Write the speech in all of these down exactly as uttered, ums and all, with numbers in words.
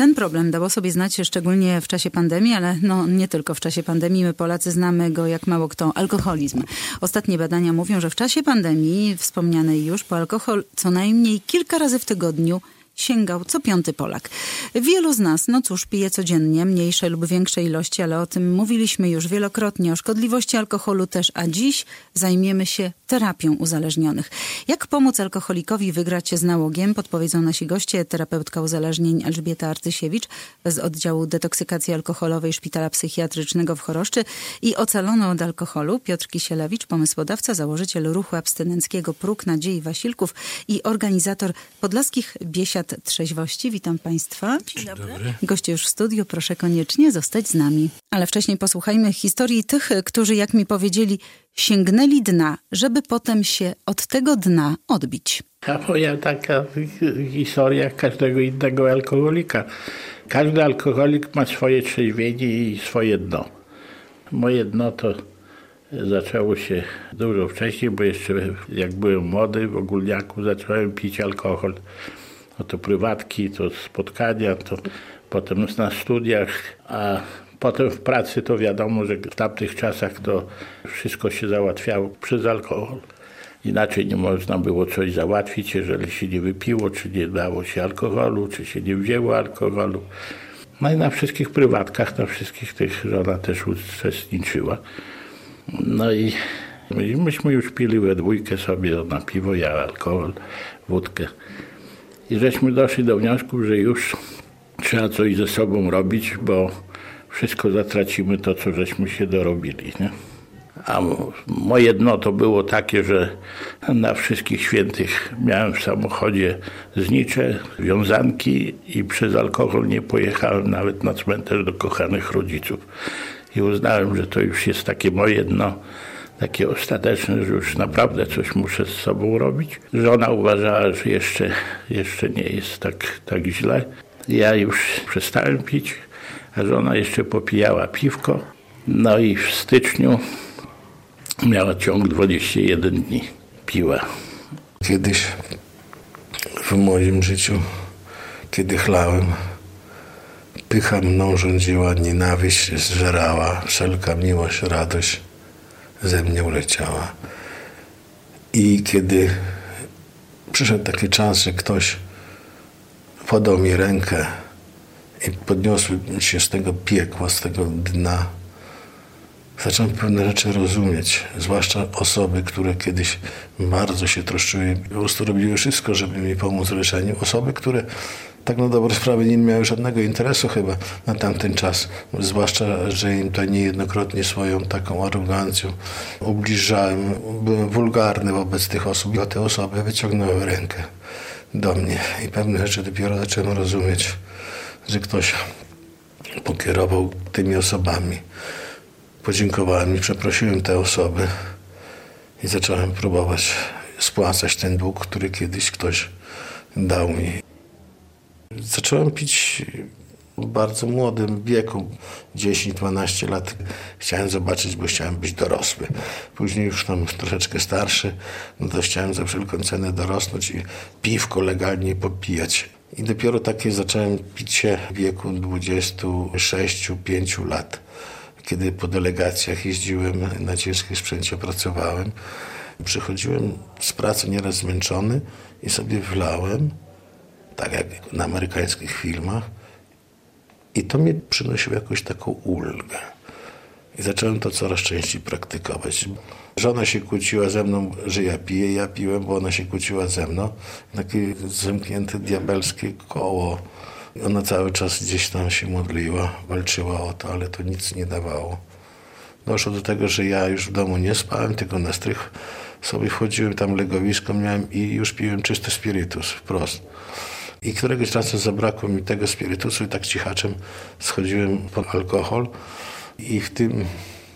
Ten problem dało sobie znać szczególnie w czasie pandemii, ale no nie tylko w czasie pandemii. My Polacy znamy go jak mało kto. Alkoholizm. Ostatnie badania mówią, że w czasie pandemii, wspomnianej już, po alkohol co najmniej kilka razy w tygodniu sięgał co piąty Polak. Wielu z nas, no cóż, pije codziennie, mniejsze lub większe ilości, ale o tym mówiliśmy już wielokrotnie, o szkodliwości alkoholu też, a dziś zajmiemy się terapią uzależnionych. Jak pomóc alkoholikowi wygrać z nałogiem, podpowiedzą nasi goście, terapeutka uzależnień Elżbieta Artysiewicz z oddziału detoksykacji alkoholowej Szpitala Psychiatrycznego w Choroszczy i ocalony od alkoholu Piotr Kisielewicz, pomysłodawca, założyciel ruchu abstynenckiego Próg Nadziei Wasilków i organizator podlaskich biesiad trzeźwości. Witam Państwa. Dzień dobry. Goście już w studiu, proszę koniecznie zostać z nami. Ale wcześniej posłuchajmy historii tych, którzy, jak mi powiedzieli, sięgnęli dna, żeby potem się od tego dna odbić. A moja taka historia każdego innego alkoholika. Każdy alkoholik ma swoje trzeźwienie i swoje dno. Moje dno to zaczęło się dużo wcześniej, bo jeszcze jak byłem młody, w ogólniaku zacząłem pić alkohol. No to prywatki, to spotkania, to potem na studiach, a potem w pracy to wiadomo, że w tamtych czasach to wszystko się załatwiało przez alkohol. Inaczej nie można było coś załatwić, jeżeli się nie wypiło, czy nie dało się alkoholu, czy się nie wzięło alkoholu. No i na wszystkich prywatkach, na wszystkich tych żona też uczestniczyła. No i myśmy już pili we dwójkę sobie na piwo, ja alkohol, wódkę. I żeśmy doszli do wniosku, że już trzeba coś ze sobą robić, bo wszystko zatracimy to, co żeśmy się dorobili. Nie? A moje dno to było takie, że na wszystkich świętych miałem w samochodzie znicze, wiązanki i przez alkohol nie pojechałem nawet na cmentarz do kochanych rodziców. I uznałem, że to już jest takie moje dno, takie ostateczne, że już naprawdę coś muszę z sobą robić. Żona uważała, że jeszcze, jeszcze nie jest tak, tak źle. Ja już przestałem pić, a żona jeszcze popijała piwko. No i w styczniu miała ciąg dwadzieścia jeden dni. Piła. Kiedyś w moim życiu, kiedy chlałem, pycha mną rządziła, nienawiść zżerała, wszelka miłość, radość ze mnie uleciała. I kiedy przyszedł taki czas, że ktoś podał mi rękę i podniosłem się z tego piekła, z tego dna, zacząłem pewne rzeczy rozumieć, zwłaszcza osoby, które kiedyś bardzo się troszczyły, po prostu robiły wszystko, żeby mi pomóc w leczeniu. Osoby, które tak na dobrą sprawę nie miały żadnego interesu chyba na tamten czas, zwłaszcza, że im to niejednokrotnie swoją taką arogancją ubliżałem. Byłem wulgarny wobec tych osób, a te osoby wyciągnęły rękę do mnie i pewne rzeczy dopiero zacząłem rozumieć, że ktoś pokierował tymi osobami. Podziękowałem i przeprosiłem te osoby i zacząłem próbować spłacać ten dług, który kiedyś ktoś dał mi. Zacząłem pić w bardzo młodym wieku, dziesięć dwanaście lat. Chciałem zobaczyć, bo chciałem być dorosły. Później już tam troszeczkę starszy, no to chciałem za wszelką cenę dorosnąć i piwko legalnie popijać. I dopiero takie zacząłem pić w wieku dwudziestu sześciu pięciu lat. Kiedy po delegacjach jeździłem, na ciężkim sprzęcie pracowałem, przychodziłem z pracy nieraz zmęczony i sobie wlałem, tak jak na amerykańskich filmach, i to mi przynosiło jakąś taką ulgę. I zacząłem to coraz częściej praktykować. Żona się kłóciła ze mną, że ja piję, ja piłem, bo ona się kłóciła ze mną. Takie zamknięte diabelskie koło. Ona cały czas gdzieś tam się modliła, walczyła o to, ale to nic nie dawało. Doszło do tego, że ja już w domu nie spałem, tylko na strych sobie wchodziłem, tam legowisko miałem i już piłem czysty spirytus wprost. I któregoś czasu zabrakło mi tego spirytusu i tak cichaczem schodziłem po alkohol i w tym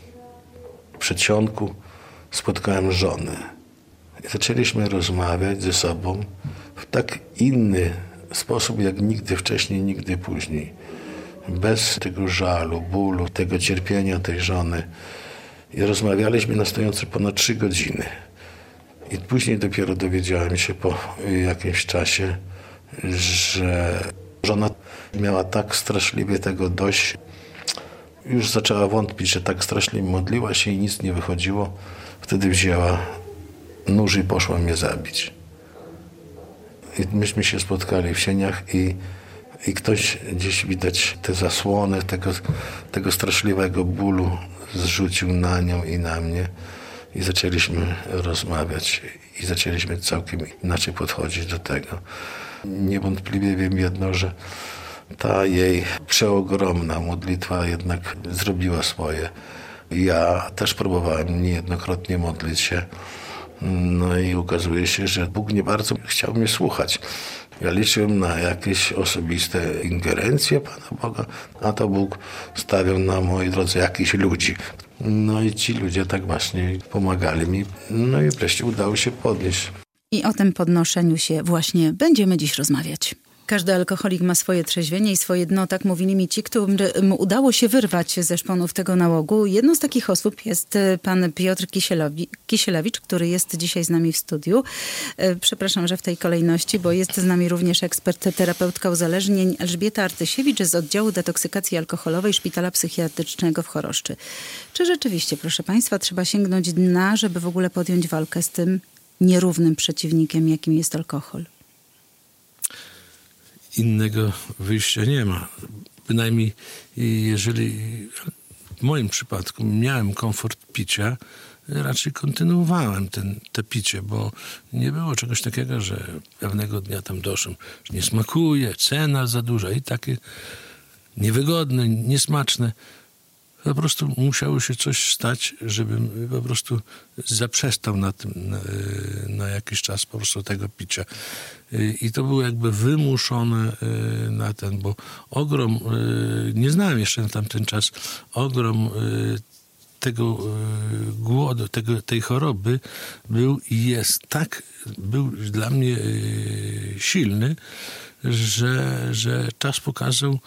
przedsionku spotkałem żonę. I zaczęliśmy rozmawiać ze sobą w tak inny sposób jak nigdy wcześniej, nigdy później. Bez tego żalu, bólu, tego cierpienia tej żony. I rozmawialiśmy na stojąco ponad trzy godziny. I później dopiero dowiedziałem się po jakimś czasie, że Żona miała tak straszliwie tego dość. Już zaczęła wątpić, że tak straszliwie modliła się i nic nie wychodziło. Wtedy wzięła nóż i poszła mnie zabić. I myśmy się spotkali w sieniach i, i ktoś gdzieś widać te zasłony tego, tego straszliwego bólu zrzucił na nią i na mnie. I zaczęliśmy rozmawiać i zaczęliśmy całkiem inaczej podchodzić do tego. Niewątpliwie wiem jedno, że ta jej przeogromna modlitwa jednak zrobiła swoje. Ja też próbowałem niejednokrotnie modlić się. No i okazuje się, że Bóg nie bardzo chciał mnie słuchać. Ja liczyłem na jakieś osobiste ingerencje Pana Boga, a to Bóg stawiał na mojej drodze jakichś ludzi. No i ci ludzie tak właśnie pomagali mi. No i wreszcie udało się podnieść. I o tym podnoszeniu się właśnie będziemy dziś rozmawiać. Każdy alkoholik ma swoje trzeźwienie i swoje dno, tak mówili mi ci, którym udało się wyrwać ze szponów tego nałogu. Jedną z takich osób jest pan Piotr Kisielewicz, który jest dzisiaj z nami w studiu. Przepraszam, że w tej kolejności, bo jest z nami również ekspert, terapeutka uzależnień Elżbieta Artysiewicz z oddziału detoksykacji alkoholowej Szpitala Psychiatrycznego w Choroszczy. Czy rzeczywiście, proszę państwa, trzeba sięgnąć dna, żeby w ogóle podjąć walkę z tym nierównym przeciwnikiem, jakim jest alkohol? Innego wyjścia nie ma. Bynajmniej jeżeli w moim przypadku miałem komfort picia, raczej kontynuowałem ten, te picie, bo nie było czegoś takiego, że pewnego dnia tam doszłem, że nie smakuje, cena za duża i takie niewygodne, niesmaczne. Po prostu musiało się coś stać, żebym po prostu zaprzestał na tym na, na jakiś czas po prostu tego picia. I to było jakby wymuszone na ten, bo ogrom, nie znałem jeszcze na tamten czas, ogrom tego głodu, tego, tej choroby był i jest tak, był dla mnie silny, że, że czas pokazał,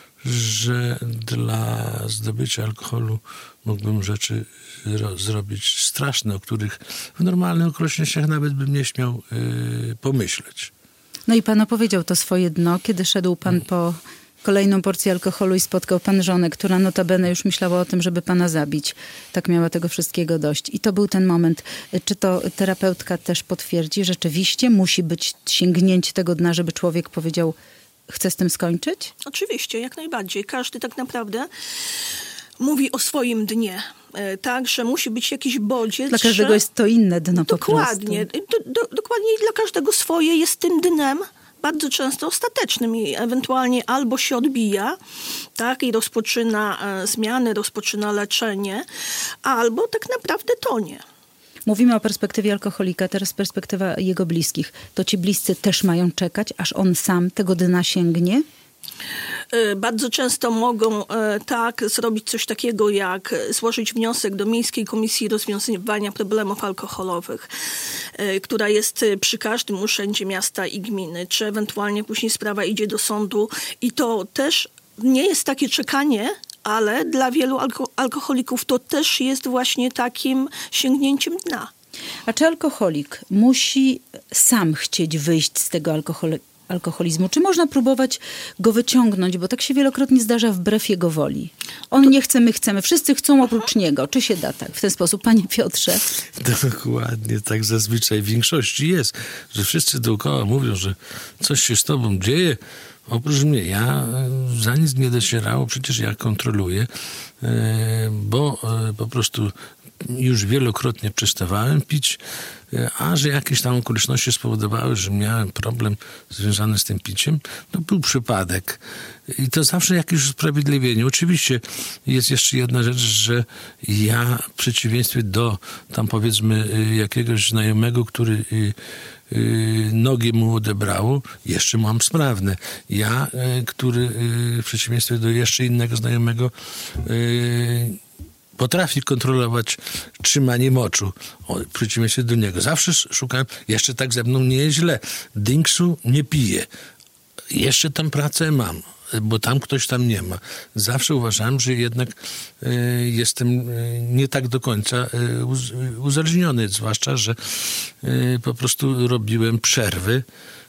że dla zdobycia alkoholu mógłbym rzeczy ro- zrobić straszne, o których w normalnych okolicznościach nawet bym nie śmiał yy, pomyśleć. No i pan opowiedział to swoje dno, kiedy szedł pan po kolejną porcję alkoholu i spotkał pan żonę, która notabene już myślała o tym, żeby pana zabić. Tak miała tego wszystkiego dość. I to był ten moment. Czy to terapeutka też potwierdzi? Rzeczywiście musi być sięgnięcie tego dna, żeby człowiek powiedział: chce z tym skończyć? Oczywiście, jak najbardziej. Każdy tak naprawdę mówi o swoim dnie. Tak, że musi być jakiś bodziec. Dla każdego że... jest to inne dno po prostu. Dokładnie. Do, do, dokładnie i dla każdego swoje jest tym dnem, bardzo często ostatecznym i ewentualnie albo się odbija, tak, i rozpoczyna e, zmiany, rozpoczyna leczenie, albo tak naprawdę tonie. Mówimy o perspektywie alkoholika, teraz perspektywa jego bliskich. To ci bliscy też mają czekać, aż on sam tego dna sięgnie? Bardzo często mogą e, tak zrobić coś takiego, jak złożyć wniosek do Miejskiej Komisji Rozwiązywania Problemów Alkoholowych, e, która jest przy każdym urzędzie miasta i gminy, czy ewentualnie później sprawa idzie do sądu i to też nie jest takie czekanie, ale dla wielu alko- alkoholików to też jest właśnie takim sięgnięciem dna. A czy alkoholik musi sam chcieć wyjść z tego alkoholu? alkoholizmu? Czy można próbować go wyciągnąć, bo tak się wielokrotnie zdarza wbrew jego woli? On nie chce, my chcemy. Wszyscy chcą oprócz niego. Czy się da tak w ten sposób, panie Piotrze? Dokładnie, tak zazwyczaj w większości jest, że wszyscy dookoła mówią, że coś się z tobą dzieje. Oprócz mnie, ja za nic nie docierało, przecież ja kontroluję, bo po prostu już wielokrotnie przestawałem pić, a że jakieś tam okoliczności spowodowały, że miałem problem związany z tym piciem, to był przypadek. I to zawsze jakieś usprawiedliwienie. Oczywiście jest jeszcze jedna rzecz, że ja w przeciwieństwie do tam powiedzmy jakiegoś znajomego, który nogi mu odebrało, jeszcze mam sprawne. Ja, który w przeciwieństwie do jeszcze innego znajomego potrafi kontrolować trzymanie moczu w przeciwieństwie do niego. Zawsze szukałem, jeszcze tak ze mną nie jest źle. Dynksu nie piję. Jeszcze tam pracę mam, bo tam ktoś tam nie ma. Zawsze uważałem, że jednak y, jestem y, nie tak do końca y, uz, uzależniony, zwłaszcza, że y, po prostu robiłem przerwy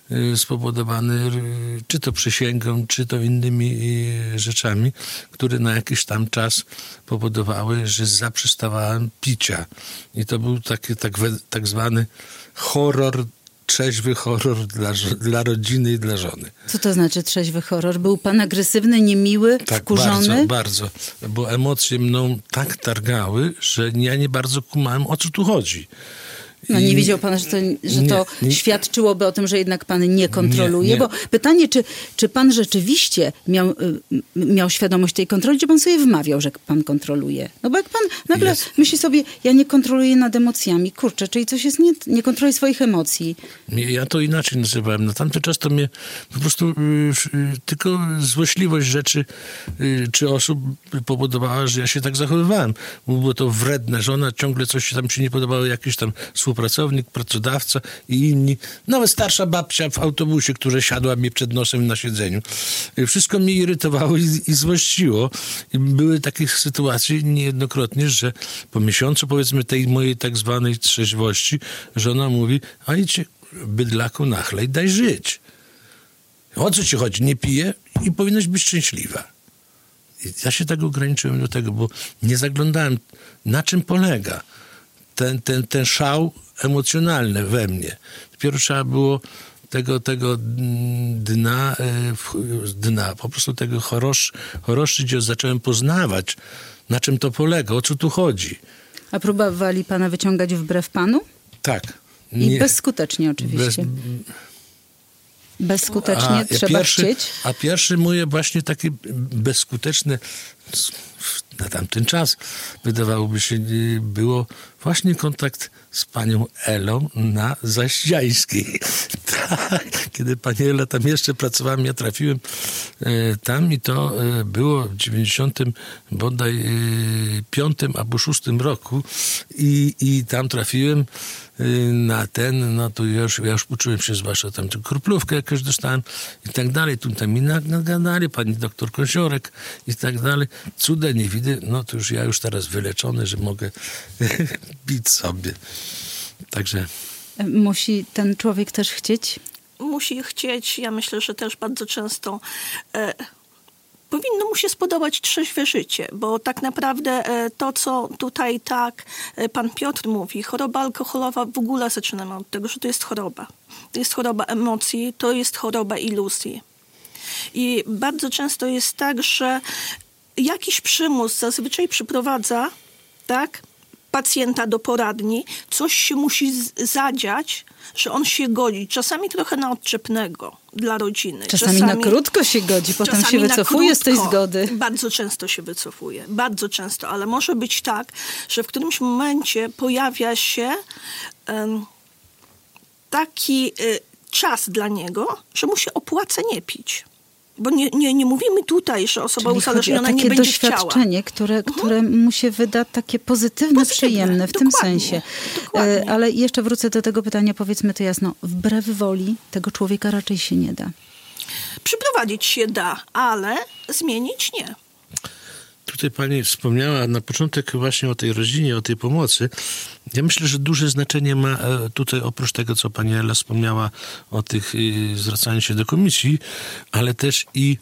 spowodowany czy to przysięgą, czy to innymi rzeczami, które na jakiś tam czas powodowały, że zaprzestawałem picia. I to był taki tak, tak zwany horror, trzeźwy horror dla, dla rodziny i dla żony. Co to znaczy trzeźwy horror? Był pan agresywny, niemiły, tak, wkurzony? bardzo, bardzo. Bo emocje mną tak targały, że ja nie bardzo kumałem, o co tu chodzi. No nie I... wiedział pan, że to, że nie, to nie. świadczyłoby o tym, że jednak pan nie kontroluje? Nie, nie. Bo pytanie, czy, czy pan rzeczywiście miał, miał świadomość tej kontroli, czy pan sobie wmawiał, że pan kontroluje? No bo jak pan nagle Jest. myśli sobie, ja nie kontroluję nad emocjami, kurczę, czyli coś jest nie, nie kontroluję swoich emocji. Ja to inaczej nazywałem. Na tamten czas to mnie po prostu y, y, tylko złośliwość rzeczy y, czy osób powodowała, że ja się tak zachowywałem. Było to wredne, że ona ciągle coś tam się nie podobało, jakiś tam współpracownik, pracodawca i inni. Nawet starsza babcia w autobusie, która siadła mi przed nosem na siedzeniu. Y, wszystko mnie irytowało i, i złościło. I były takie sytuacje niejednokrotnie, że po miesiącu, powiedzmy, tej mojej tak zwanej trzeźwości, żona mówi, a idźcie, bydlaku, nachlej, daj żyć. O co ci chodzi? Nie piję i powinnaś być szczęśliwa. I ja się tak ograniczyłem do tego, bo nie zaglądałem, na czym polega ten, ten, ten szał emocjonalny we mnie. Dopiero trzeba było tego, tego dna, dna, po prostu tego chorosz, choroszczy, gdzie zacząłem poznawać, na czym to polega, o co tu chodzi. A próbowali pana wyciągać wbrew panu? Tak. I Nie, bezskutecznie oczywiście. Bez, bezskutecznie a, trzeba pierwszy, chcieć. A pierwsze moje właśnie takie bezskuteczne na tamten czas, wydawałoby się, było właśnie kontakt z panią Elą na Zaściańskiej. Tak, kiedy pani Ela tam jeszcze pracowała, ja trafiłem e, tam i to e, było w dziewięćdziesiątym bodaj e, piątym albo szóstym roku i, i tam trafiłem na ten, no to ja już, ja już uczyłem się, zwłaszcza tam tę kroplówkę jakąś dostałem i tak dalej, tu tam mi nagadali, pani doktor Kosiorek i tak dalej. Cuda nie widzę, no to już ja już teraz wyleczony, że mogę pić sobie. Także... Musi ten człowiek też chcieć? Musi chcieć. Ja myślę, że też bardzo często e, powinno mu się spodobać trzeźwe życie, bo tak naprawdę e, to, co tutaj tak e, pan Piotr mówi, choroba alkoholowa, w ogóle zaczynamy od tego, że to jest choroba. To jest choroba emocji, to jest choroba iluzji. I bardzo często jest tak, że jakiś przymus zazwyczaj przyprowadza, tak, pacjenta do poradni, coś się musi z- zadziać, że on się godzi. Czasami trochę na odczepnego dla rodziny. Czasami, czasami na krótko się godzi, potem się wycofuje z tej zgody. Bardzo często się wycofuje. Bardzo często, ale może być tak, że w którymś momencie pojawia się um, taki y, czas dla niego, że mu się opłaca nie pić. Bo nie, nie, nie mówimy tutaj, że osoba Czyli uzależniona chodzi o nie będzie chciała. takie doświadczenie, które, które mhm. mu się wyda takie pozytywne, pozytywne przyjemne w dokładnie, tym sensie. Dokładnie. Ale jeszcze wrócę do tego pytania, powiedzmy to jasno. Wbrew woli tego człowieka raczej się nie da. Przyprowadzić się da, ale zmienić nie. Tutaj pani wspomniała na początek właśnie o tej rodzinie, o tej pomocy. Ja myślę, że duże znaczenie ma tutaj, oprócz tego, co pani Ela wspomniała o tych zwracaniu się do komisji, ale też i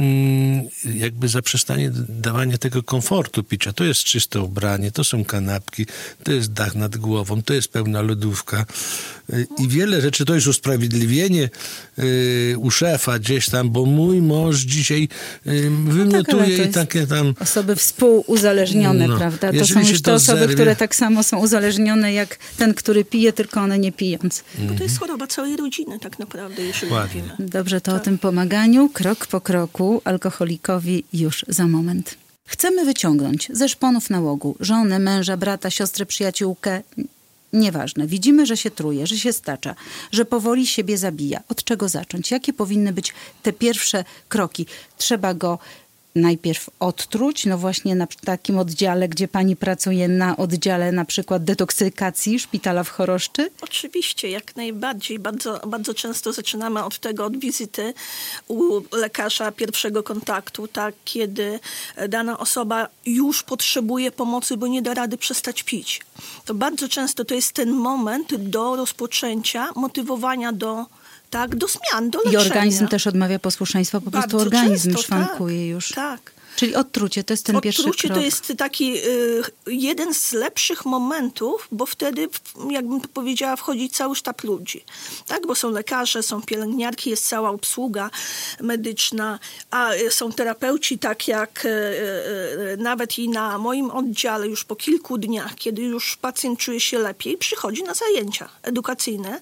jakby zaprzestanie dawania tego komfortu picia. To jest czyste ubranie, to są kanapki, to jest dach nad głową, to jest pełna lodówka i wiele rzeczy. To jest usprawiedliwienie u szefa gdzieś tam, bo mój mąż dzisiaj wymiotuje no tak, i takie tam... Osoby współuzależnione, no, prawda? To są już te osoby, zerwie... które tak samo są uzależnione jak ten, który pije, tylko one nie pijąc. Bo to jest choroba całej rodziny tak naprawdę, jeżeli Ładnie. mówimy. Dobrze, to tak. o tym pomaganiu krok po kroku alkoholikowi już za moment. Chcemy wyciągnąć ze szponów nałogu żonę, męża, brata, siostrę, przyjaciółkę. Nieważne. Widzimy, że się truje, że się stacza, że powoli siebie zabija. Od czego zacząć? Jakie powinny być te pierwsze kroki? Trzeba go najpierw odtruć, no właśnie na takim oddziale, gdzie pani pracuje, na oddziale na przykład detoksykacji szpitala w Choroszczy? Oczywiście, jak najbardziej. Bardzo, bardzo często zaczynamy od tego, od wizyty u lekarza pierwszego kontaktu, tak, kiedy dana osoba już potrzebuje pomocy, bo nie da rady przestać pić. To bardzo często to jest ten moment do rozpoczęcia motywowania do tak, do zmian, do I leczenia. organizm też odmawia posłuszeństwa, po prostu Bardzo organizm często, szwankuje tak, już. Tak. Czyli odtrucie to jest ten pierwszy Odtrucie krok. to jest taki y, jeden z lepszych momentów, bo wtedy, jakbym to powiedziała, wchodzi cały sztab ludzi. Tak? Bo są lekarze, są pielęgniarki, jest cała obsługa medyczna, a są terapeuci, tak jak y, y, nawet i na moim oddziale już po kilku dniach, kiedy już pacjent czuje się lepiej, przychodzi na zajęcia edukacyjne.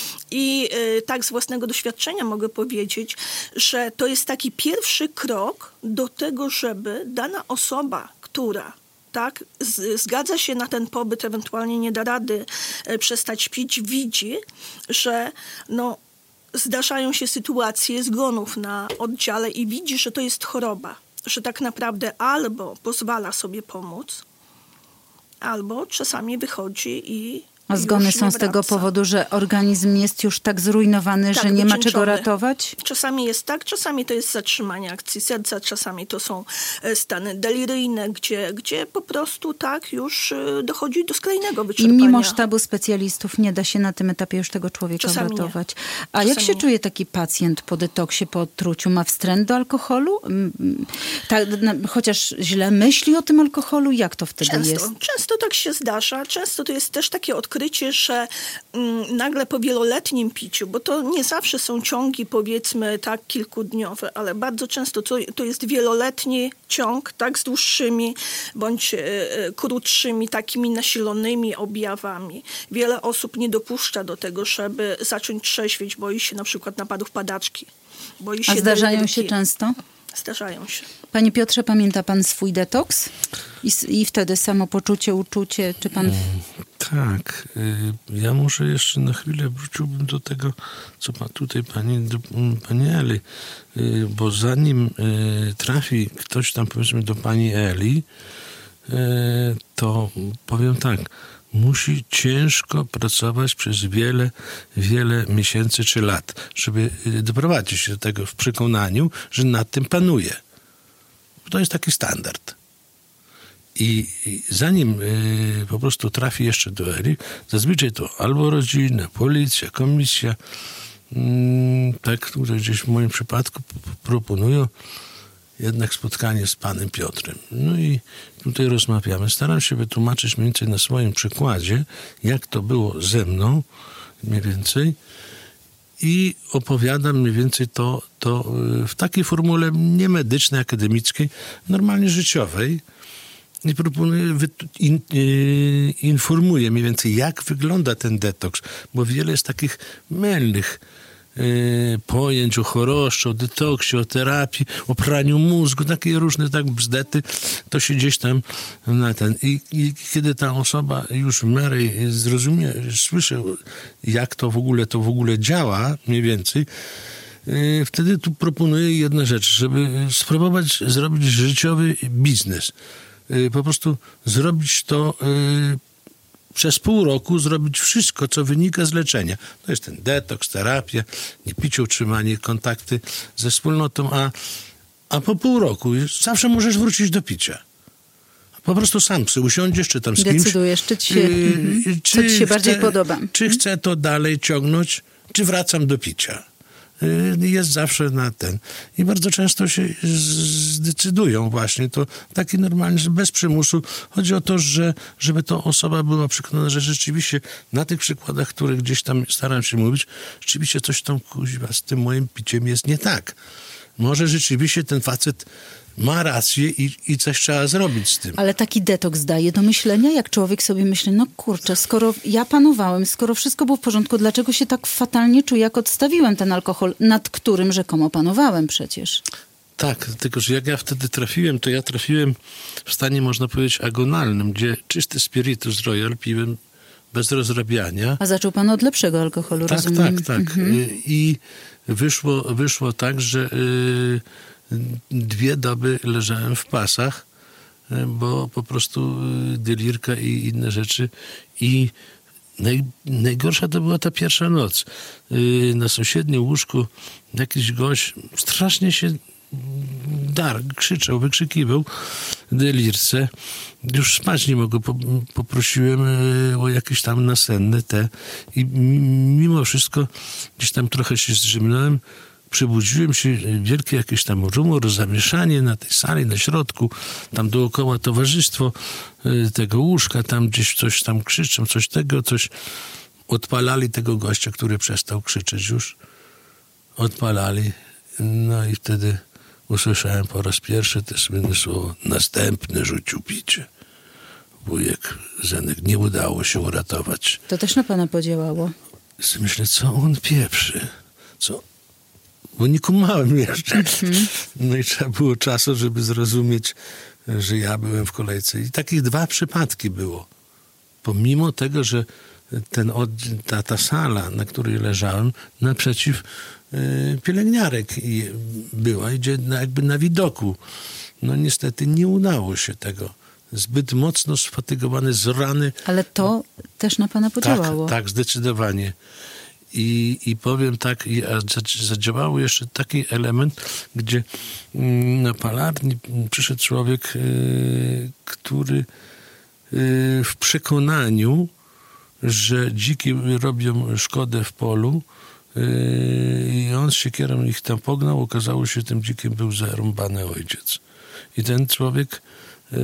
I y, tak z własnego doświadczenia mogę powiedzieć, że to jest taki pierwszy krok do tego, żeby dana osoba, która tak, z, zgadza się na ten pobyt, ewentualnie nie da rady y, przestać pić, widzi, że no, zdarzają się sytuacje zgonów na oddziale i widzi, że to jest choroba, że tak naprawdę albo pozwala sobie pomóc, albo czasami wychodzi i A zgony są z tego powodu, że organizm jest już tak zrujnowany, tak, że nie ma czego wycieńczony. ratować? Czasami jest tak, czasami to jest zatrzymanie akcji serca, czasami to są stany deliryjne, gdzie, gdzie po prostu tak już dochodzi do skrajnego I wyczerpania. mimo sztabu specjalistów nie da się na tym etapie już tego człowieka Czasami uratować. nie. A Czasami jak się nie. czuje taki pacjent po detoksie, po odtruciu? Ma wstręt do alkoholu? Tak, chociaż źle myśli o tym alkoholu? Jak to wtedy Często, jest? często tak się zdarza. Często to jest też takie odkrycie, że mm, nagle po wieloletnim piciu, bo to nie zawsze są ciągi, powiedzmy, tak kilkudniowe, ale bardzo często to, to jest wieloletni ciąg, tak, z dłuższymi bądź e, krótszymi, takimi nasilonymi objawami. Wiele osób nie dopuszcza do tego, żeby zacząć trzeźwieć, boi się na przykład napadów padaczki. Boi się A zdarzają delirki. się często? Zdarzają się. Panie Piotrze, pamięta pan swój detoks? I, i wtedy samopoczucie, uczucie, czy pan... Tak. Ja może jeszcze na chwilę wróciłbym do tego, co ma tutaj pani, do, pani Eli. Bo zanim trafi ktoś tam, powiedzmy, do pani Eli, to powiem tak, musi ciężko pracować przez wiele, wiele miesięcy czy lat, żeby doprowadzić się do tego w przekonaniu, że nad tym panuje. To jest taki standard. I, i zanim y, po prostu trafi jeszcze do Eli, zazwyczaj to albo rodzina, policja, komisja, y, tak, które gdzieś w moim przypadku p- proponują jednak spotkanie z panem Piotrem. No i tutaj rozmawiamy. Staram się wytłumaczyć mniej więcej na swoim przykładzie, jak to było ze mną, mniej więcej, i opowiadam mniej więcej to, to w takiej formule nie medycznej, akademickiej, normalnie życiowej. I proponuję, in, informuję mniej więcej, jak wygląda ten detoks, bo wiele jest takich mylnych y, pojęć o choroszczu, o detoksie, o terapii, o praniu mózgu, takie różne tak bzdety, to się gdzieś tam na ten... I, i kiedy ta osoba już w miarę zrozumie, słyszy, jak to w ogóle, to w ogóle działa, mniej więcej, y, wtedy tu proponuję jedną rzecz, żeby spróbować zrobić życiowy biznes. Po prostu zrobić to y, przez pół roku, zrobić wszystko, co wynika z leczenia. To jest ten detoks, terapia, nie picie, utrzymanie, kontakty ze wspólnotą, a, a po pół roku zawsze możesz wrócić do picia. Po prostu sam sobie usiądziesz, czy tam z kimś. Decydujesz, czy ci się, y, co ci się chcę, bardziej podoba. Czy chcę to dalej ciągnąć, czy wracam do picia. Jest zawsze na ten. I bardzo często się zdecydują właśnie. To taki normalnie, że bez przymusu. Chodzi o to, że żeby to osoba była przekonana, że rzeczywiście na tych przykładach, które gdzieś tam staram się mówić, rzeczywiście coś tam, kuźwa, z tym moim piciem jest nie tak. Może rzeczywiście ten facet ma rację i, i coś trzeba zrobić z tym. Ale taki detoks daje do myślenia, jak człowiek sobie myśli, no kurczę, skoro ja panowałem, skoro wszystko było w porządku, dlaczego się tak fatalnie czuję, jak odstawiłem ten alkohol, nad którym rzekomo panowałem przecież? Tak, tylko że jak ja wtedy trafiłem, to ja trafiłem w stanie, można powiedzieć, agonalnym, gdzie czysty spiritus royal piłem bez rozrabiania. A zaczął pan od lepszego alkoholu, tak, rozumiem? Tak, tak, mhm. I wyszło, wyszło tak, że y, dwie doby leżałem w pasach, bo po prostu delirka i inne rzeczy. I naj, najgorsza to była ta pierwsza noc. Y, na sąsiednim łóżku jakiś gość strasznie się dar, krzyczał, wykrzykiwał. delirce. Już spać nie mogę. Poprosiłem o jakieś tam nasenne te i mimo wszystko gdzieś tam trochę się zdrzemnąłem. Przebudziłem się, wielkie jakieś tam rumor, zamieszanie na tej sali, na środku, tam dookoła towarzystwo tego łóżka, tam gdzieś coś tam krzyczą, coś tego, coś. Odpalali tego gościa, który przestał krzyczeć już. Odpalali. No i wtedy usłyszałem po raz pierwszy te słynne słowo: następny rzucił picie. Wujek Zenek, nie udało się uratować. To też na pana podziałało. Myślę, co on pieprzy? Co? Bo nie kumałem jeszcze. Mm-hmm. No i trzeba było czasu, żeby zrozumieć, że ja byłem w kolejce. I takich dwa przypadki było. Pomimo tego, że ten, ta, ta sala, na której leżałem, naprzeciw y, pielęgniarek i była, idzie na, jakby na widoku. No niestety nie udało się tego. Zbyt mocno sfatygowany, zrany. Ale to też na pana podziałało. Tak, tak, zdecydowanie. I, i powiem tak, zadziałał jeszcze taki element, gdzie na palarni przyszedł człowiek, y, który y, w przekonaniu, że dziki robią szkodę w polu yy, i on z siekierą ich tam pognał. Okazało się, że tym dzikiem był zarąbany ojciec. I ten człowiek yy,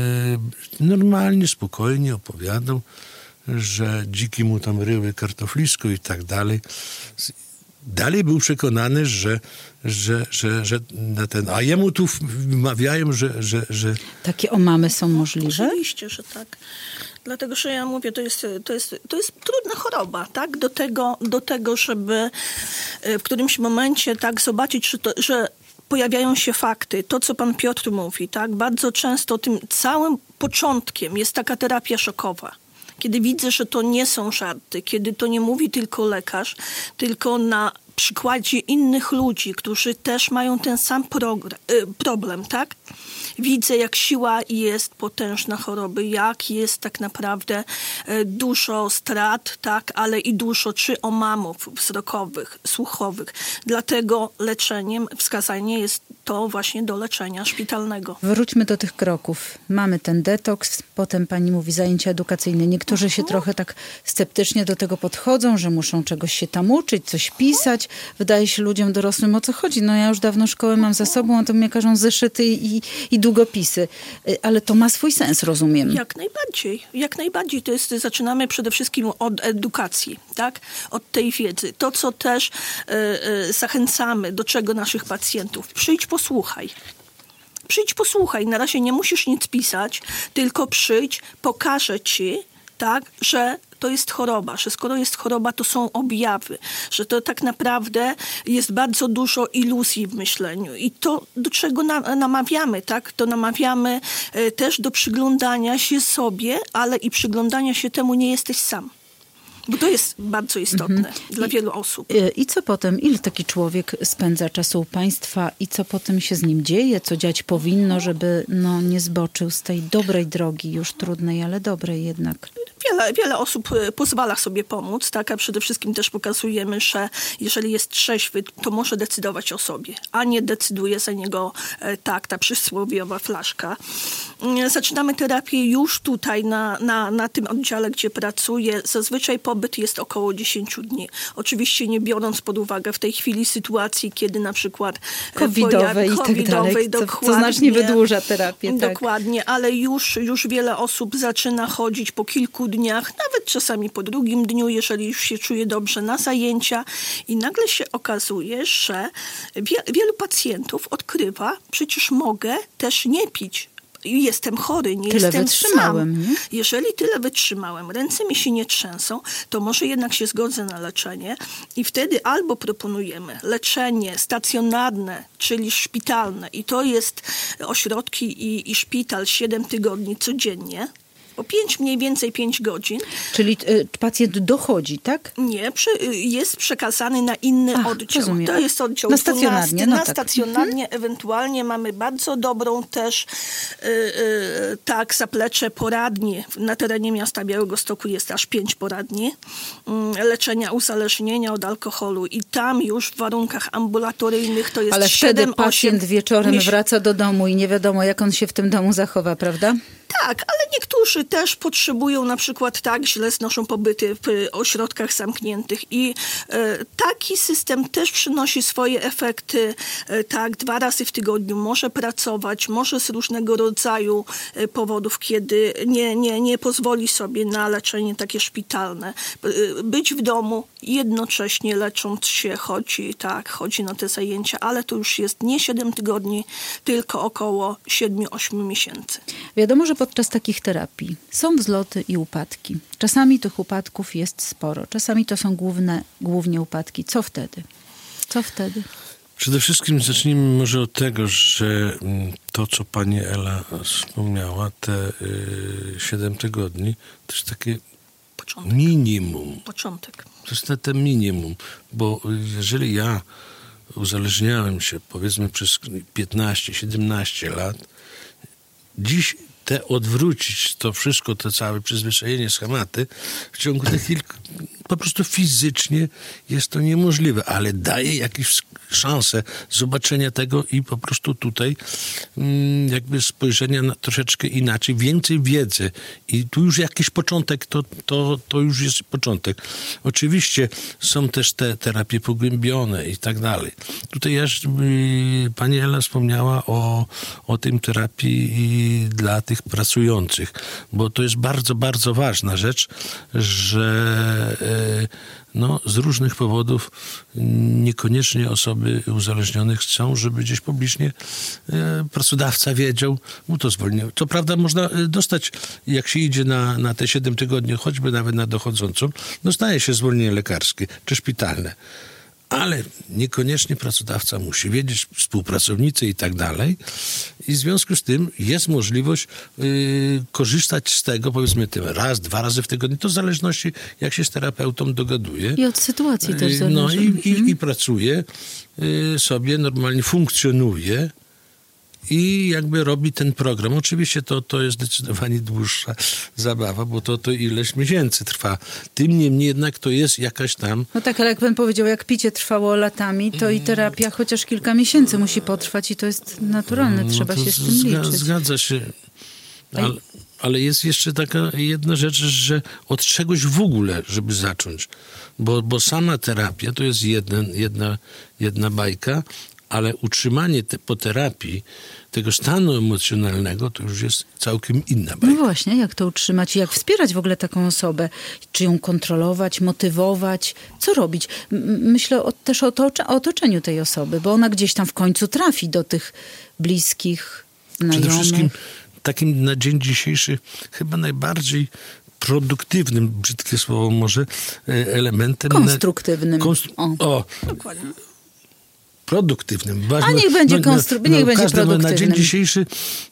normalnie, spokojnie opowiadał, że dziki mu tam ryły kartoflisko i tak dalej. Dalej był przekonany, że, że, że, że na ten... A jemu tu wmawiają, że, że, że... Takie omamy są możliwe? Oczywiście, że tak. Dlatego, że ja mówię, to jest, to jest, to jest trudna choroba, tak? Do tego, do tego, żeby w którymś momencie tak zobaczyć, że, to, że pojawiają się fakty. To, co pan Piotr mówi, tak? Bardzo często tym całym początkiem jest taka terapia szokowa. Kiedy widzę, że to nie są żarty, kiedy to nie mówi tylko lekarz, tylko na przykładzie innych ludzi, którzy też mają ten sam problem, tak? Widzę, jak siła jest potężna choroby, jak jest tak naprawdę dużo strat, tak? Ale i dużo czy omamów wzrokowych, słuchowych. Dlatego leczeniem, wskazanie jest to właśnie do leczenia szpitalnego. Wróćmy do tych kroków. Mamy ten detoks, potem pani mówi zajęcia edukacyjne. Niektórzy uh-huh. się trochę tak sceptycznie do tego podchodzą, że muszą czegoś się tam uczyć, coś pisać. Wydaje się ludziom dorosłym, o co chodzi. No ja już dawno szkołę mam za sobą, a to mnie każą zeszyty i, i długopisy. Ale to ma swój sens, rozumiem. Jak najbardziej. Jak najbardziej. To jest, zaczynamy przede wszystkim od edukacji, tak? Od tej wiedzy. To, co też y, y, zachęcamy, do czego naszych pacjentów. Przyjdź, posłuchaj. Przyjdź, posłuchaj. Na razie nie musisz nic pisać, tylko przyjdź, pokażę ci, tak, że to jest choroba, że skoro jest choroba, to są objawy, że to tak naprawdę jest bardzo dużo iluzji w myśleniu i to, do czego na, namawiamy, tak, to namawiamy e, też do przyglądania się sobie, ale i przyglądania się temu, nie jesteś sam. Bo to jest bardzo istotne mhm. dla I, wielu osób. I co potem? Ile taki człowiek spędza czasu u państwa i co potem się z nim dzieje? Co dziać powinno, żeby no, nie zboczył z tej dobrej drogi, już trudnej, ale dobrej jednak? Wiele, wiele osób pozwala sobie pomóc, tak? A przede wszystkim też pokazujemy, że jeżeli jest trzeźwy, to może decydować o sobie, a nie decyduje za niego tak, ta przysłowiowa flaszka. Zaczynamy terapię już tutaj na, na, na tym oddziale, gdzie pracuję. Zazwyczaj pobyt jest około dziesięć dni. Oczywiście nie biorąc pod uwagę w tej chwili sytuacji, kiedy na przykład covidowej i tak dalej, co, co znacznie wydłuża terapię. Dokładnie, tak. Ale już, już wiele osób zaczyna chodzić po kilku dniach, nawet czasami po drugim dniu, jeżeli już się czuje dobrze na zajęcia i nagle się okazuje, że wie, wielu pacjentów odkrywa, przecież mogę też nie pić. Jestem chory, nie tyle jestem wytrzymałem, sam. Nie? Jeżeli tyle wytrzymałem, ręce mi się nie trzęsą, to może jednak się zgodzę na leczenie i wtedy albo proponujemy leczenie stacjonarne, czyli szpitalne i to jest ośrodki i, i szpital siedem tygodni codziennie, Po pięć, mniej więcej pięć godzin. Czyli y, pacjent dochodzi, tak? Nie, przy, jest przekazany na inny Ach, oddział. rozumiem. To jest oddział Na stacjonarnie, dwunasty, no na tak. stacjonarnie. Mhm. Ewentualnie mamy bardzo dobrą też y, y, tak zaplecze poradnie. Na terenie miasta Białegostoku jest aż pięć poradni y, leczenia uzależnienia od alkoholu i tam już w warunkach ambulatoryjnych to jest Ale wtedy siedem, pacjent osiem wieczorem miesięcy. wraca do domu i nie wiadomo, jak on się w tym domu zachowa, prawda? Tak, ale niektórzy też potrzebują na przykład tak źle znoszą pobyty w ośrodkach zamkniętych i e, taki system też przynosi swoje efekty. E, tak, dwa razy w tygodniu może pracować, może z różnego rodzaju e, powodów, kiedy nie, nie, nie pozwoli sobie na leczenie takie szpitalne. E, być w domu, jednocześnie lecząc się, chodzi, tak, chodzi na te zajęcia, ale to już jest nie siedem tygodni, tylko około siedem osiem miesięcy. Wiadomo, że podczas takich terapii są wzloty i upadki. Czasami tych upadków jest sporo. Czasami to są główne, głównie upadki. Co wtedy? Co wtedy? Przede wszystkim zacznijmy może od tego, że to, co pani Ela wspomniała, te siedem tygodni, to jest takie Początek. minimum. Początek. To jest te, te minimum, bo jeżeli ja uzależniałem się powiedzmy przez piętnaście siedemnaście lat, dziś te odwrócić to wszystko, to całe przyzwyczajenie, schematy w ciągu tych kilku, po prostu fizycznie jest to niemożliwe, ale daje jakieś szansę zobaczenia tego i po prostu tutaj mm, jakby spojrzenia na troszeczkę inaczej, więcej wiedzy i tu już jakiś początek, to, to, to już jest początek. Oczywiście są też te terapie pogłębione i tak dalej. Tutaj ja, y, pani Ela wspomniała o, o tym terapii dla tych pracujących, bo to jest bardzo, bardzo ważna rzecz, że y, no, z różnych powodów niekoniecznie osoby uzależnione chcą, żeby gdzieś publicznie e, pracodawca wiedział, mu to zwolnił. Co prawda można dostać, jak się idzie na, na te siedem tygodni, choćby nawet na dochodzącą, dostaje się zwolnienie lekarskie czy szpitalne. Ale niekoniecznie pracodawca musi wiedzieć, współpracownicy i tak dalej. I w związku z tym jest możliwość yy, korzystać z tego, powiedzmy tym raz, dwa razy w tygodniu, to w zależności jak się z terapeutą dogaduje. I od sytuacji też zależy. No i, i, i pracuje yy, sobie, normalnie funkcjonuje i jakby robi ten program. Oczywiście to, to jest zdecydowanie dłuższa zabawa, bo to, to ileś miesięcy trwa. Tym niemniej jednak to jest jakaś tam... No tak, ale jak pan powiedział, jak picie trwało latami, to i terapia chociaż kilka miesięcy musi potrwać i to jest naturalne, no trzeba to się z tym zga- liczyć. Zgadza się. Ale, ale jest jeszcze taka jedna rzecz, że od czegoś w ogóle, żeby zacząć. Bo, bo sama terapia to jest jedna, jedna, jedna bajka, ale utrzymanie te, po terapii tego stanu emocjonalnego to już jest całkiem inna bajka. No właśnie, jak to utrzymać i jak wspierać w ogóle taką osobę? Czy ją kontrolować, motywować? Co robić? M- myślę o, też o, to, o otoczeniu tej osoby, bo ona gdzieś tam w końcu trafi do tych bliskich, znajomych. Przede wszystkim takim na dzień dzisiejszy chyba najbardziej produktywnym, brzydkie słowo może, elementem... Konstruktywnym. Na, konstru- o. o. Dokładnie. Produktywnym. Ważne, A niech będzie, no, konstru- no, niech no, będzie każdym, produktywnym. Na dzień dzisiejszy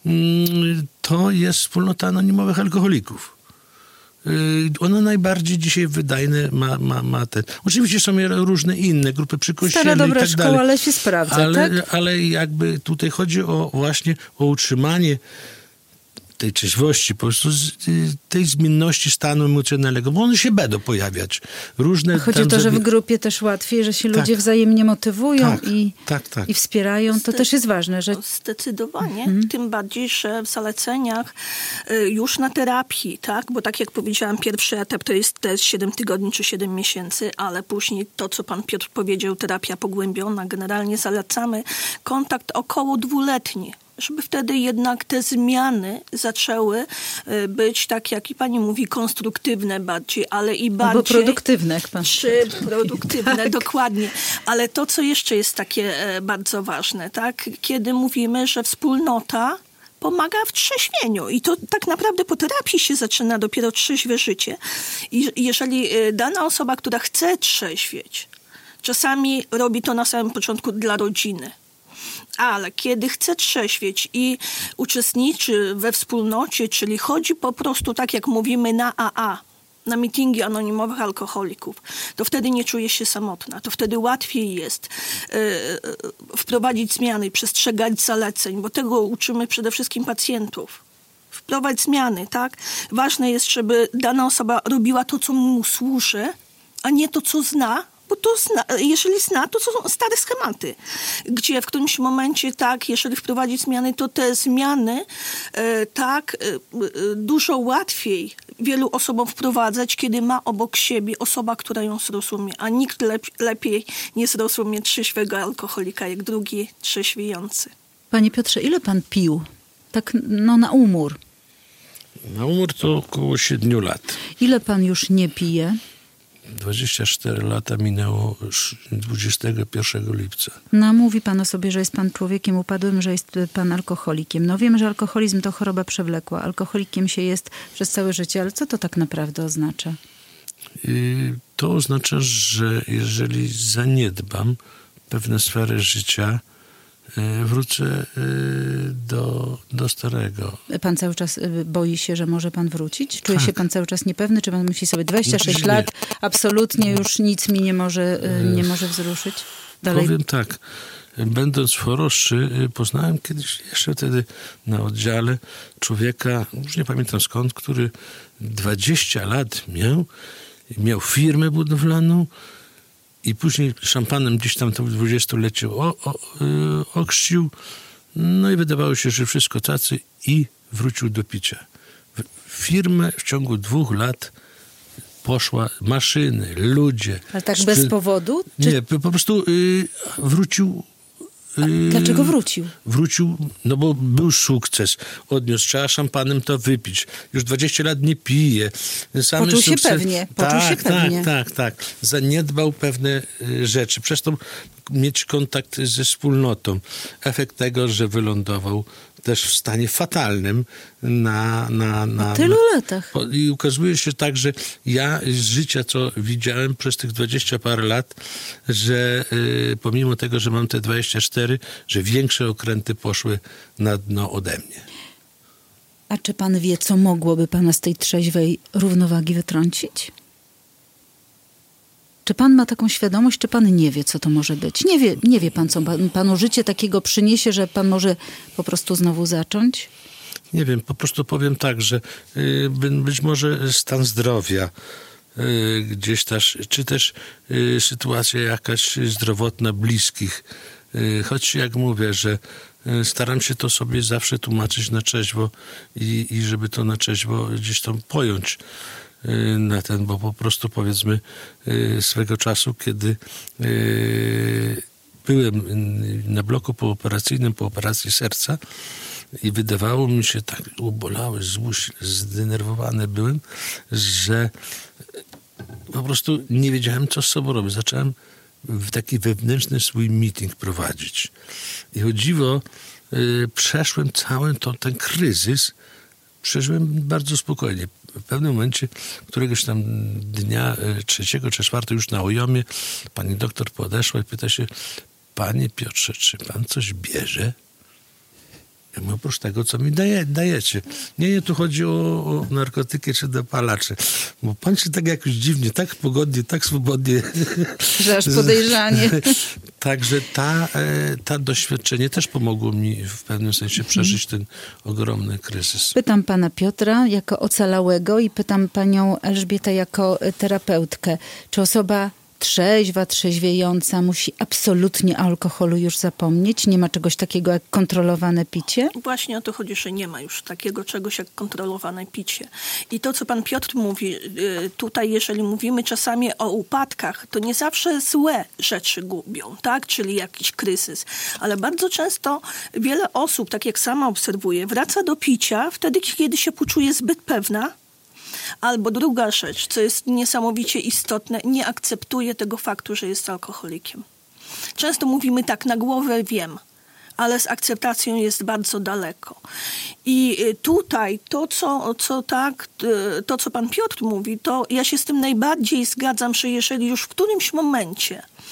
mm, to jest wspólnota anonimowych alkoholików. Yy, ona najbardziej dzisiaj wydajne ma, ma, ma ten. Oczywiście są różne inne grupy przykościelne Stara dobra i tak szkoła, dalej. ale się sprawdza, ale, tak? ale jakby tutaj chodzi o właśnie o utrzymanie tej trzeźwości, po prostu z, tej zmienności stanu emocjonalnego, bo one się będą pojawiać. Różne Chodzi tam o to, że w zabi- grupie też łatwiej, że się ludzie Tak. wzajemnie motywują Tak, i, tak, tak. i wspierają. To Zde- też jest ważne, że Zdecydowanie. Mhm. Tym bardziej, że w zaleceniach y, już na terapii, tak? Bo tak jak powiedziałam, pierwszy etap to jest te siedem tygodni czy siedem miesięcy, ale później to, co pan Piotr powiedział, terapia pogłębiona, generalnie zalecamy kontakt około dwuletni. Żeby wtedy jednak te zmiany zaczęły y, być, tak jak i pani mówi, konstruktywne bardziej, ale i bardziej... albo produktywne, jak pan. Czy produktywne, Tak. dokładnie. Ale to, co jeszcze jest takie e, bardzo ważne, tak? Kiedy mówimy, że wspólnota pomaga w trzeźwieniu. I to tak naprawdę po terapii się zaczyna dopiero trzeźwe życie. I jeżeli e, dana osoba, która chce trzeźwieć, czasami robi to na samym początku dla rodziny. Ale kiedy chce trzeźwieć i uczestniczy we wspólnocie, czyli chodzi po prostu, tak jak mówimy, na A A, na mityngi anonimowych alkoholików, to wtedy nie czuje się samotna. To wtedy łatwiej jest yy, wprowadzić zmiany, przestrzegać zaleceń, bo tego uczymy przede wszystkim pacjentów. Wprowadzić zmiany, tak? Ważne jest, żeby dana osoba robiła to, co mu służy, a nie to, co zna, bo to zna, jeżeli zna, to są stare schematy, gdzie w którymś momencie, tak, jeżeli wprowadzić zmiany, to te zmiany e, tak e, dużo łatwiej wielu osobom wprowadzać, kiedy ma obok siebie osoba, która ją zrozumie, a nikt lep- lepiej nie zrozumie trzeźwego alkoholika, jak drugi trzeźwiejący. Panie Piotrze, ile pan pił? Tak no na umór. Na umór to około siedmiu lat. Ile pan już nie pije? dwadzieścia cztery lata minęło dwudziestego pierwszego lipca. No, mówi pan o sobie, że jest pan człowiekiem upadłym, że jest pan alkoholikiem. No wiem, że alkoholizm to choroba przewlekła. Alkoholikiem się jest przez całe życie, ale co to tak naprawdę oznacza? To oznacza, że jeżeli zaniedbam pewne sfery życia, wrócę do, do starego. Pan cały czas boi się, że może pan wrócić? Czuje tak. się pan cały czas niepewny? Czy pan myśli sobie dwadzieścia sześć nie. lat, absolutnie już nic mi nie może, nie może wzruszyć? Dalej. Powiem tak, będąc w choroszczy, poznałem kiedyś, jeszcze wtedy na oddziale, człowieka, już nie pamiętam skąd, który dwadzieścia lat miał, miał firmę budowlaną, i później szampanem gdzieś tam to w dwudziestolecie o, o, yy, okrzcił. No i wydawało się, że wszystko tacy i wrócił do picia. W firmę w ciągu dwóch lat poszła maszyny, ludzie. Ale tak spry... bez powodu? Czy... Nie, po prostu yy, wrócił. A dlaczego wrócił? Wrócił, no bo był sukces. Odniósł, trzeba szampanem to wypić. Już dwadzieścia lat nie pije. Samy Poczuł się sukces. pewnie. Poczuł tak, się pewnie. Tak, tak, tak. Zaniedbał pewne y, rzeczy. Przez to mieć kontakt ze wspólnotą. Efekt tego, że wylądował też w stanie fatalnym na... na, na po tylu na, latach. Po, I ukazuje się tak, że ja z życia, co widziałem przez tych dwadzieścia parę lat, że y, pomimo tego, że mam te dwadzieścia cztery, że większe okręty poszły na dno ode mnie. A czy pan wie, co mogłoby pana z tej trzeźwej równowagi wytrącić? Czy pan ma taką świadomość, czy pan nie wie, co to może być? Nie wie, nie wie pan, co pan, panu życie takiego przyniesie, że pan może po prostu znowu zacząć? Nie wiem, po prostu powiem tak, że y, być może stan zdrowia, y, gdzieś też, czy też y, sytuacja jakaś zdrowotna bliskich. Y, choć jak mówię, że y, staram się to sobie zawsze tłumaczyć na trzeźwo i, i żeby to na trzeźwo gdzieś tam pojąć na ten, bo po prostu powiedzmy swego czasu, kiedy byłem na bloku pooperacyjnym po operacji serca i wydawało mi się tak ubolały, zdenerwowany byłem, że po prostu nie wiedziałem, co z sobą robić. Zacząłem w taki wewnętrzny swój meeting prowadzić. I o dziwo przeszłem cały to, ten kryzys, przeżyłem bardzo spokojnie. W pewnym momencie, któregoś tam dnia, trzeciego czy czwartego już na Ojomie, pani doktor podeszła i pyta się: panie Piotrze, czy pan coś bierze? Ja mówię, oprócz tego, co mi daje, dajecie. Nie, nie, tu chodzi o, o narkotyki czy dopalacze. Bo pan się tak jakoś dziwnie, tak pogodnie, tak swobodnie... Że aż podejrzanie. Także ta, ta doświadczenie też pomogło mi w pewnym sensie przeżyć ten ogromny kryzys. Pytam pana Piotra jako ocalałego i pytam panią Elżbietę jako terapeutkę. Czy osoba trzeźwa, trzeźwiejąca musi absolutnie o alkoholu już zapomnieć? Nie ma czegoś takiego jak kontrolowane picie? Właśnie o to chodzi, że nie ma już takiego czegoś jak kontrolowane picie. I to, co pan Piotr mówi, tutaj jeżeli mówimy czasami o upadkach, to nie zawsze złe rzeczy gubią, tak? Czyli jakiś kryzys. Ale bardzo często wiele osób, tak jak sama obserwuję, wraca do picia wtedy, kiedy się poczuje zbyt pewna. Albo druga rzecz, co jest niesamowicie istotne, nie akceptuje tego faktu, że jest alkoholikiem. Często mówimy tak, na głowę wiem, ale z akceptacją jest bardzo daleko. I tutaj to, co, co tak, to, co pan Piotr mówi, to ja się z tym najbardziej zgadzam, że jeżeli już w którymś momencie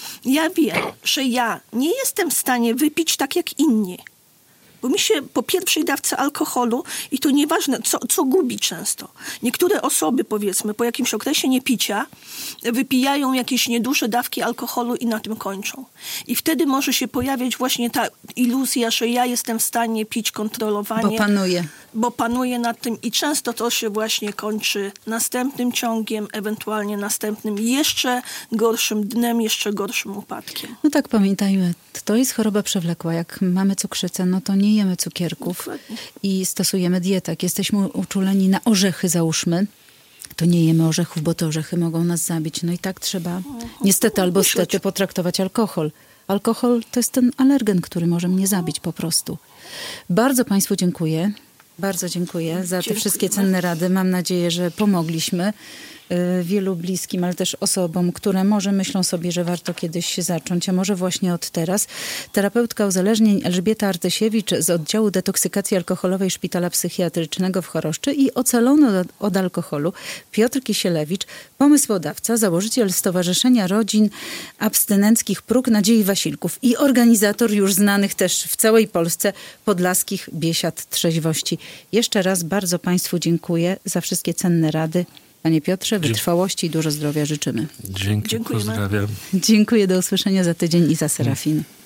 ja wiem, że ja nie jestem w stanie wypić tak jak inni. Bo mi się po pierwszej dawce alkoholu, i to nieważne, co, co gubi często. Niektóre osoby, powiedzmy, po jakimś okresie niepicia wypijają jakieś nieduże dawki alkoholu i na tym kończą. I wtedy może się pojawiać właśnie ta iluzja, że ja jestem w stanie pić kontrolowanie. Bo panuje. Bo panuje nad tym i często to się właśnie kończy następnym ciągiem, ewentualnie następnym jeszcze gorszym dnem, jeszcze gorszym upadkiem. No tak, pamiętajmy, to jest choroba przewlekła. Jak mamy cukrzycę, no to nie jemy cukierków. Dokładnie. I stosujemy dietę. Jak jesteśmy uczuleni na orzechy, załóżmy, to nie jemy orzechów, bo te orzechy mogą nas zabić. No i tak trzeba niestety albo stety potraktować alkohol. Alkohol to jest ten alergen, który może mnie zabić po prostu. Bardzo Państwu dziękuję. Bardzo dziękuję za te Dziękujemy. wszystkie cenne rady. Mam nadzieję, że pomogliśmy y, wielu bliskim, ale też osobom, które może myślą sobie, że warto kiedyś zacząć, a może właśnie od teraz. Terapeutka uzależnień Elżbieta Artysiewicz z oddziału detoksykacji alkoholowej Szpitala Psychiatrycznego w Choroszczy i ocalony od, od alkoholu Piotr Kisielewicz, pomysłodawca, założyciel Stowarzyszenia Rodzin Abstynenckich Próg Nadziei Wasilków i organizator już znanych też w całej Polsce podlaskich biesiad trzeźwości. Jeszcze raz bardzo Państwu dziękuję za wszystkie cenne rady. Panie Piotrze, wytrwałości i dużo zdrowia życzymy. Dzięki, Dziękujemy. pozdrawiam. Dziękuję, do usłyszenia za tydzień i za Serafin.